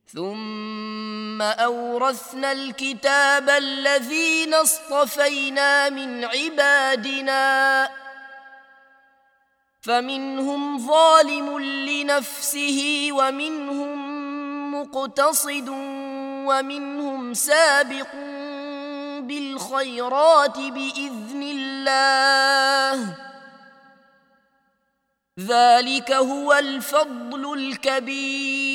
ثم أورثنا الكتاب الذين اصطفينا من عبادنا فمنهم ظالم لنفسه ومنهم مقتصد ومنهم سابق بالخيرات بإذن الله ذلك هو الفضل الكبير.